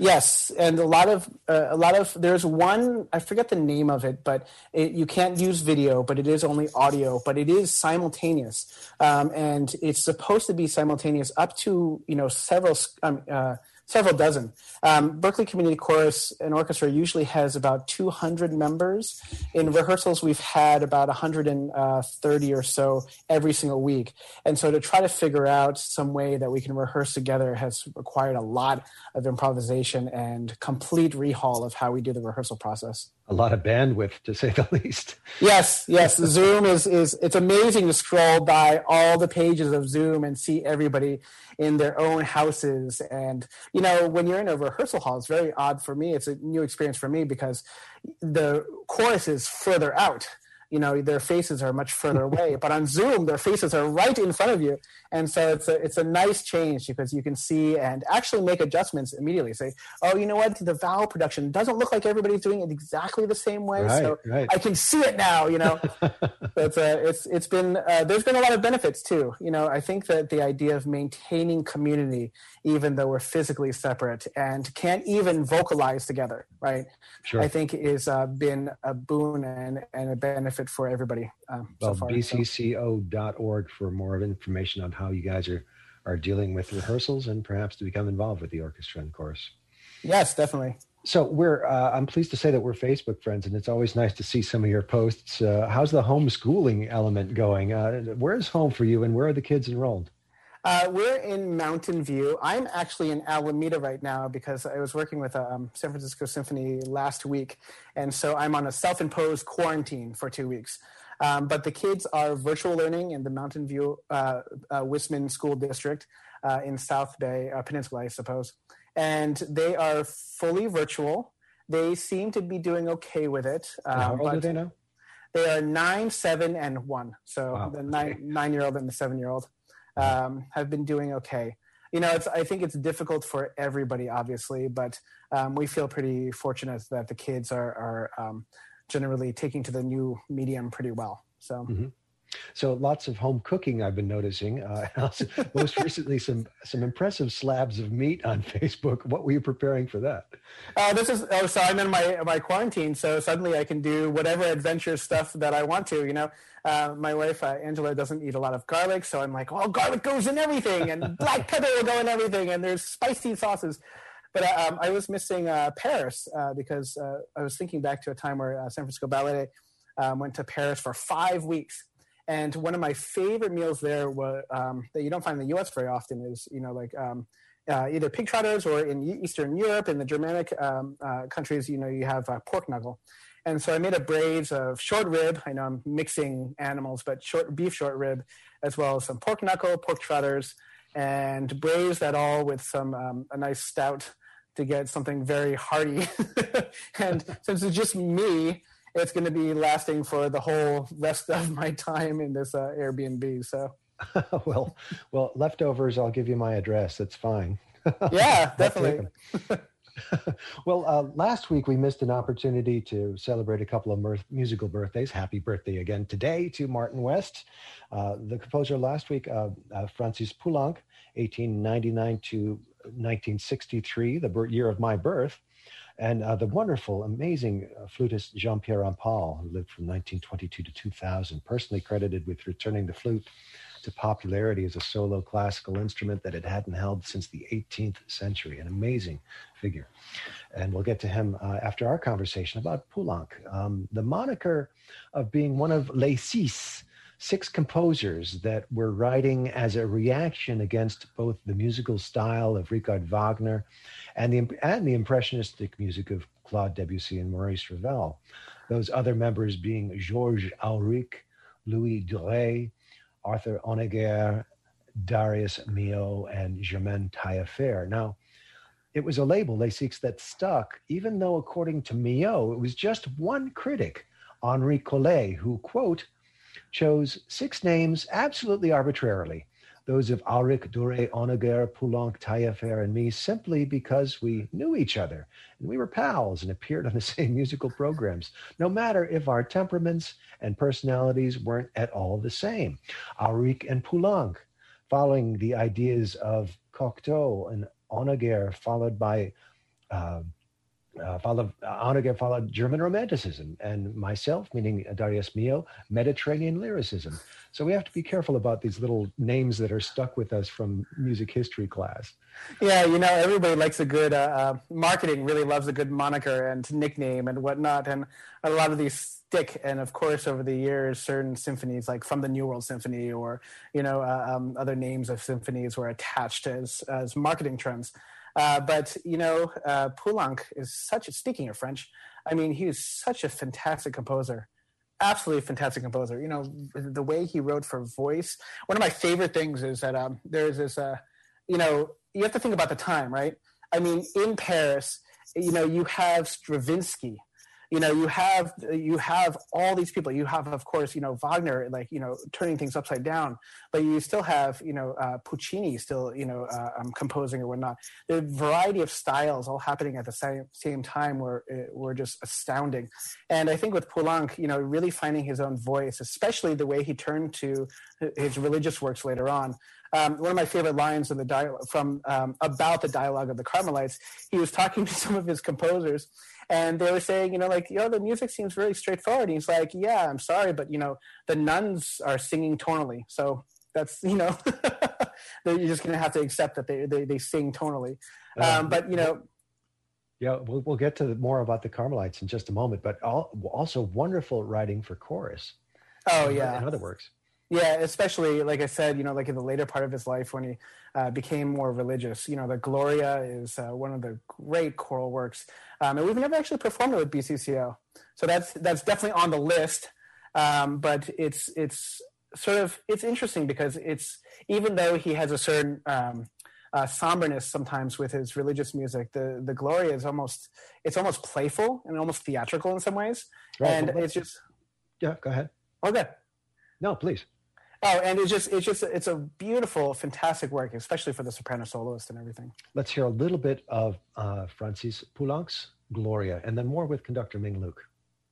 Yes, and a lot of uh, a lot of there's one, I forget the name of it, but it, you can't use video, but it is only audio, but it is simultaneous, um, and it's supposed to be simultaneous up to you know several um, uh, several dozen. Um, Berkeley Community Chorus and Orchestra usually has about two hundred members. In rehearsals, we've had about one hundred thirty or so every single week. And so to try to figure out some way that we can rehearse together has required a lot of improvisation and complete rehaul of how we do the rehearsal process. A lot of bandwidth, to say the least. Yes, yes. Zoom is, is it's amazing to scroll by all the pages of Zoom and see everybody in their own houses. And, you know, when you're in a rehearsal hall, it's very odd for me. It's a new experience for me because the chorus is further out. You know, their faces are much further away, but on Zoom, their faces are right in front of you. And so it's a, it's a nice change because you can see and actually make adjustments immediately. Say, oh, you know what? The vowel production doesn't look like everybody's doing it exactly the same way. Right, so right. I can see it now, you know. it's, uh, it's, it's been, uh, there's been a lot of benefits too. You know, I think that the idea of maintaining community, even though we're physically separate and can't even vocalize together, right? Sure. I think is uh, been a boon and, and a benefit for everybody um, well, so far. B C C O dot org for more of information on how you guys are, are dealing with rehearsals and perhaps to become involved with the orchestra and chorus. Yes, definitely. So we're uh, I'm pleased to say that we're Facebook friends, and it's always nice to see some of your posts. Uh, how's the homeschooling element going? Uh, where's home for you, and where are the kids enrolled? Uh, we're in Mountain View. I'm actually in Alameda right now because I was working with um, San Francisco Symphony last week, and so I'm on a self-imposed quarantine for two weeks. Um, but the kids are virtual learning in the Mountain View uh, uh, Wisman School District uh, in South Bay, uh, Peninsula, I suppose. And they are fully virtual. They seem to be doing okay with it. Um, how old are they now? They are nine, seven, and one. So wow. the nine, nine-year-old and the seven-year-old. Um, have been doing okay. You know, it's, I think it's difficult for everybody, obviously, but um, we feel pretty fortunate that the kids are, are um, generally taking to the new medium pretty well. So, mm-hmm. so lots of home cooking I've been noticing. Uh, also, most recently, some some impressive slabs of meat on Facebook. What were you preparing for that? Uh, this is oh, so I'm in my my quarantine, so suddenly I can do whatever adventure stuff that I want to. You know, uh, my wife uh, Angela doesn't eat a lot of garlic, so I'm like, oh, garlic goes in everything, and black pepper will go in everything, and there's spicy sauces. But uh, um, I was missing uh, Paris uh, because uh, I was thinking back to a time where uh, San Francisco Ballet um, went to Paris for five weeks. And one of my favorite meals there was, um, that you don't find in the U S very often is, you know, like um, uh, either pig trotters or in Eastern Europe, in the Germanic um, uh, countries, you know, you have uh, pork knuckle. And so I made a braise of short rib. I know I'm mixing animals, but short beef short rib, as well as some pork knuckle, pork trotters, and braise that all with some um, a nice stout to get something very hearty. And since it's just me, it's going to be lasting for the whole rest of my time in this uh, Airbnb. So, well, well, leftovers. I'll give you my address. That's fine. Yeah, definitely. Well, uh, last week we missed an opportunity to celebrate a couple of mirth- musical birthdays. Happy birthday again today to Martin West, uh, the composer last week, uh, uh, Francis Poulenc, eighteen ninety-nine to nineteen sixty-three, the bir- year of my birth. And uh, the wonderful, amazing uh, flutist Jean-Pierre Rampal, who lived from nineteen twenty-two to two thousand, personally credited with returning the flute to popularity as a solo classical instrument that it hadn't held since the eighteenth century. An amazing figure. And we'll get to him uh, after our conversation about Poulenc. Um, the moniker of being one of Les Six, six composers that were writing as a reaction against both the musical style of Richard Wagner and the and the impressionistic music of Claude Debussy and Maurice Ravel. Those other members being Georges Auric, Louis Duret, Arthur Honegger, Darius Milhaud, and Germaine Taillefer. Now, it was a label, Les Six, that stuck, even though, according to Milhaud, it was just one critic, Henri Collet, who, quote, chose six names absolutely arbitrarily, those of Auric, Duret, Honegger, Poulenc, Taillefer, and me, simply because we knew each other and we were pals and appeared on the same musical programs, no matter if our temperaments and personalities weren't at all the same. Auric and Poulenc, following the ideas of Cocteau and Honegger, followed by uh, uh, followed, Honegger followed German Romanticism, and myself, meaning Darius Milhaud, Mediterranean lyricism. So we have to be careful about these little names that are stuck with us from music history class. Yeah, you know, everybody likes a good uh, uh, marketing, really loves a good moniker and nickname and whatnot, and a lot of these stick. And of course, over the years, certain symphonies, like from the New World Symphony, or you know, uh, um, other names of symphonies were attached as as marketing terms. Uh, but you know, uh, Poulenc is such a, speaking of French, I mean, he is such a fantastic composer. Absolutely fantastic composer. You know, the way he wrote for voice. One of my favorite things is that um, there's this, uh, you know, you have to think about the time, right? I mean, in Paris, you know, you have Stravinsky, you know, you have you have all these people. You have, of course, you know, Wagner, like, you know, turning things upside down. But you still have, you know, uh, Puccini still, you know, uh, um, composing or whatnot. The variety of styles all happening at the same same time were were just astounding. And I think with Poulenc, you know, really finding his own voice, especially the way he turned to his religious works later on. Um, one of my favorite lines in the dialogue from um, about the dialogue of the Carmelites, he was talking to some of his composers, and they were saying, you know, like, you know, the music seems very straightforward. And he's like, yeah, I'm sorry, but, you know, the nuns are singing tonally. So that's, you know, you're just going to have to accept that they, they, they sing tonally. Um, but, you know. Yeah, we'll, we'll get to more about the Carmelites in just a moment, but also wonderful writing for chorus. Oh, yeah. In other works. Yeah, especially, like I said, you know, like in the later part of his life when he uh, became more religious. You know, the Gloria is uh, one of the great choral works. Um, and we've never actually performed it with B C C O. So that's that's definitely on the list. Um, but it's it's sort of, it's interesting because it's, even though he has a certain um, uh, somberness sometimes with his religious music, the, the Gloria is almost, it's almost playful and almost theatrical in some ways. Right, and well, it's just... Yeah, go ahead. Okay. No, please. Oh, and it's just, it's just, it's a beautiful, fantastic work, especially for the soprano soloist and everything. Let's hear a little bit of uh, Francis Poulenc's Gloria, and then more with conductor Ming Luke.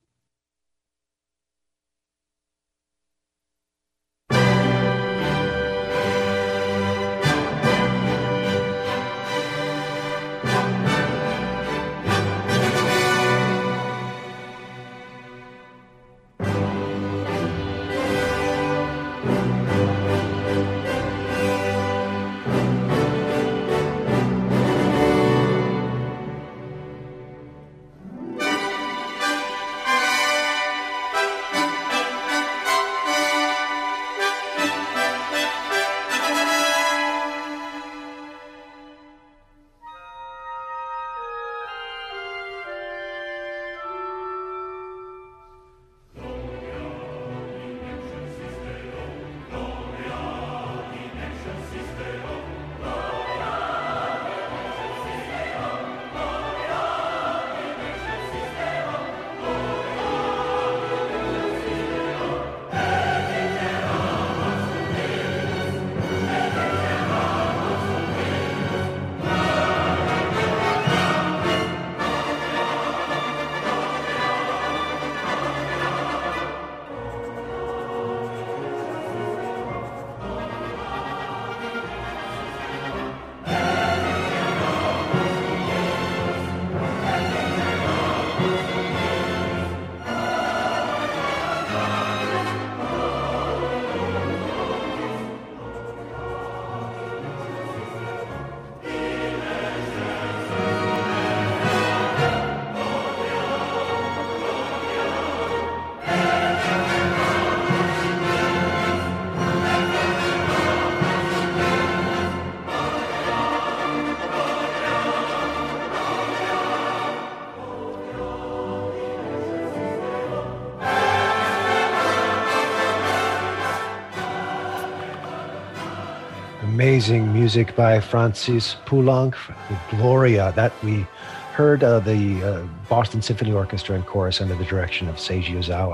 Amazing music by Francis Poulenc, the Gloria, that we heard uh, the uh, Boston Symphony Orchestra and Chorus under the direction of Seiji Ozawa.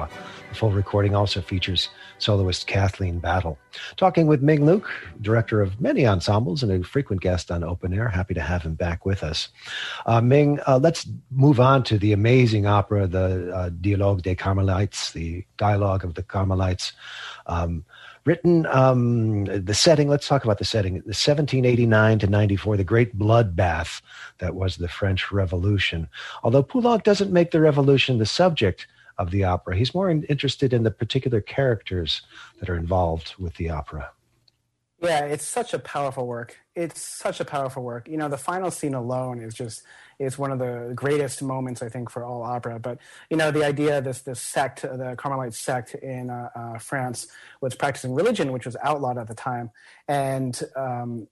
The full recording also features soloist Kathleen Battle. Talking with Ming Luke, director of many ensembles and a frequent guest on Open Air. Happy to have him back with us. Uh, Ming, uh, let's move on to the amazing opera, the uh, Dialogue des Carmelites, the Dialogue of the Carmelites. Um, written, um, the setting, let's talk about the setting. The seventeen eighty-nine to ninety-four, the great bloodbath that was the French Revolution. Although Poulenc doesn't make the revolution the subject of the opera, he's more in, interested in the particular characters that are involved with the opera. Yeah, it's such a powerful work. It's such a powerful work. You know, the final scene alone is just, is one of the greatest moments, I think, for all opera. But, you know, the idea, this this sect, the Carmelite sect in uh, uh, France was practicing religion, which was outlawed at the time. And, um,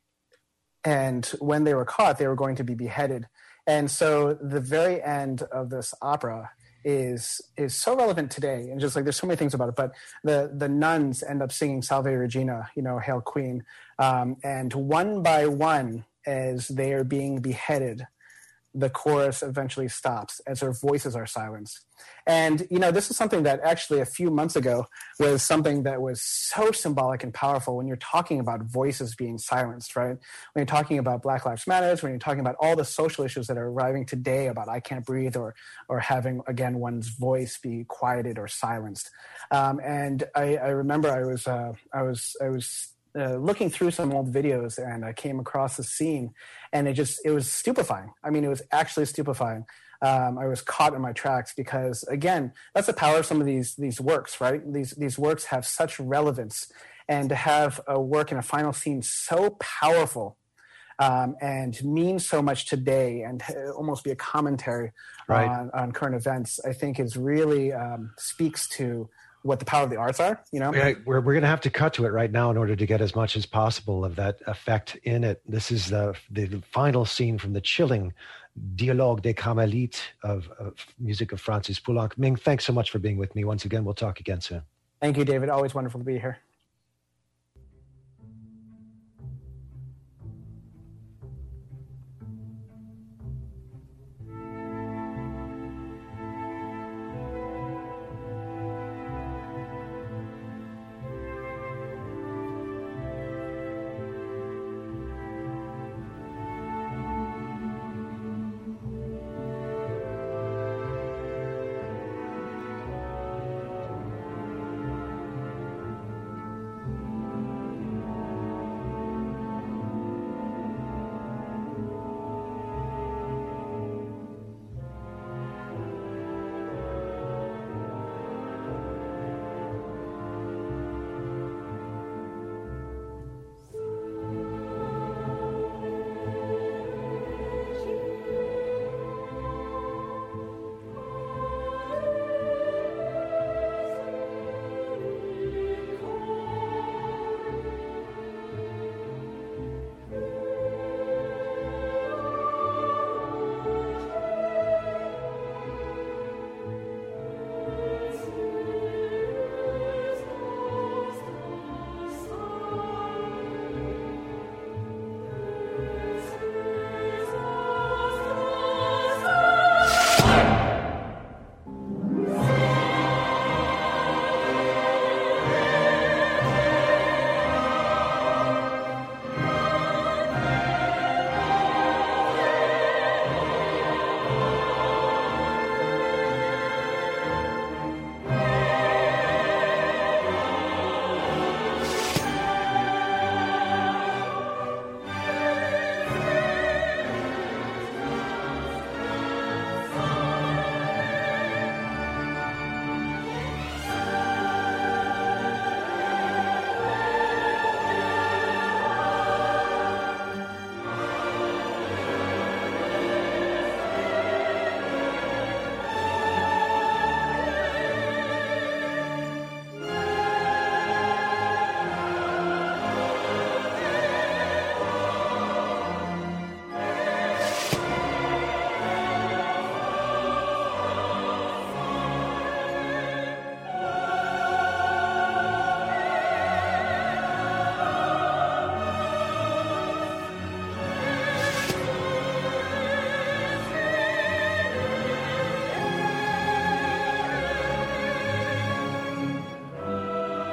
and when they were caught, they were going to be beheaded. And so the very end of this opera is is so relevant today, and just like there's so many things about it, but the the nuns end up singing Salve Regina, you know, Hail Queen, um, and one by one, as they are being beheaded, the chorus eventually stops as their voices are silenced. And, you know, this is something that actually a few months ago was something that was so symbolic and powerful when you're talking about voices being silenced, right? When you're talking about Black Lives Matter, when you're talking about all the social issues that are arriving today about I can't breathe or or having, again, one's voice be quieted or silenced. Um, and I, I remember I was, uh, I was, I was, Uh, looking through some old videos, and I came across the scene, and it just, it was stupefying. I mean, it was actually stupefying. Um, I was caught in my tracks because, again, that's the power of some of these these works, right? These these works have such relevance, and to have a work in a final scene so powerful um, and mean so much today, and almost be a commentary right. on, on current events, I think is really um, speaks to what the power of the arts are, you know? Yeah, we're we're going to have to cut to it right now in order to get as much as possible of that effect in it. This is the the final scene from the chilling Dialogue des Carmelites of, of music of Francis Poulenc. Ming, thanks so much for being with me once again. We'll talk again soon. Thank you, David. Always wonderful to be here.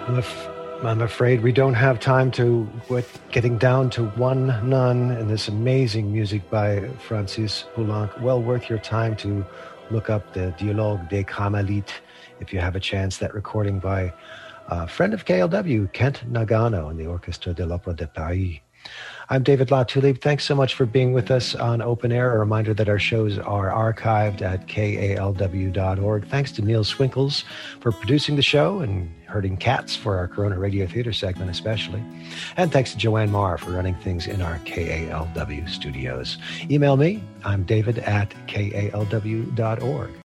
I'm, af- I'm afraid we don't have time to quit getting down to one nun and this amazing music by Francis Poulenc. Well worth your time to look up the Dialogue des Carmélites if you have a chance. That recording by a friend of K L W, Kent Nagano, and the Orchestre de l'Opéra de Paris. I'm David Latulippe. Thanks so much for being with us on Open Air. A reminder that our shows are archived at K A L W dot org. Thanks to Neil Swinkles for producing the show and herding cats for our Corona Radio Theater segment especially. And thanks to Joanne Marr for running things in our K A L W studios. Email me. I'm David at K A L W dot org.